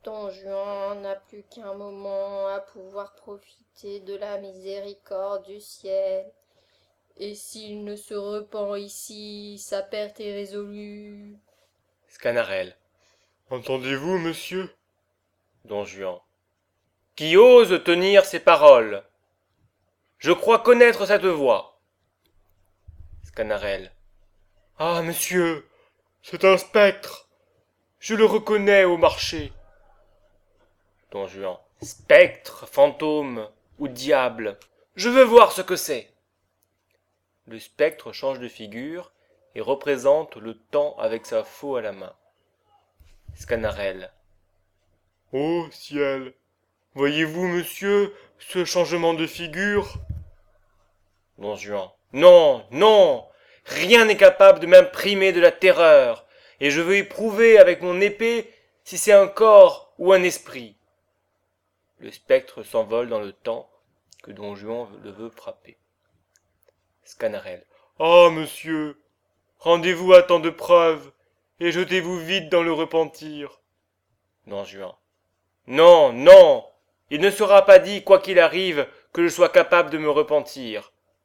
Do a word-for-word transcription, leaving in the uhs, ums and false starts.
Don Juan n'a plus qu'un moment à pouvoir profiter de la miséricorde du ciel. Et s'il ne se repent ici, sa perte est résolue. Sganarelle. Entendez-vous, monsieur? Don Juan. Qui ose tenir ces paroles? Je crois connaître cette voix. Sganarelle. Ah, monsieur, c'est un spectre. Je le reconnais au marché. Don Juan. Spectre, fantôme ou diable, je veux voir ce que c'est. Le spectre change de figure et représente le temps avec sa faux à la main. Sganarelle. Ô ciel, voyez-vous, monsieur, ce changement de figure? Don Juan. Non, non, rien n'est capable de m'imprimer de la terreur, et je veux éprouver avec mon épée si c'est un corps ou un esprit. Le spectre s'envole dans le temps que Don Juan le veut frapper. Sganarelle. Ah, monsieur, rendez-vous à tant de preuves, et jetez-vous vite dans le repentir. Don Juan. Non, non, il ne sera pas dit, quoi qu'il arrive, que je sois capable de me repentir.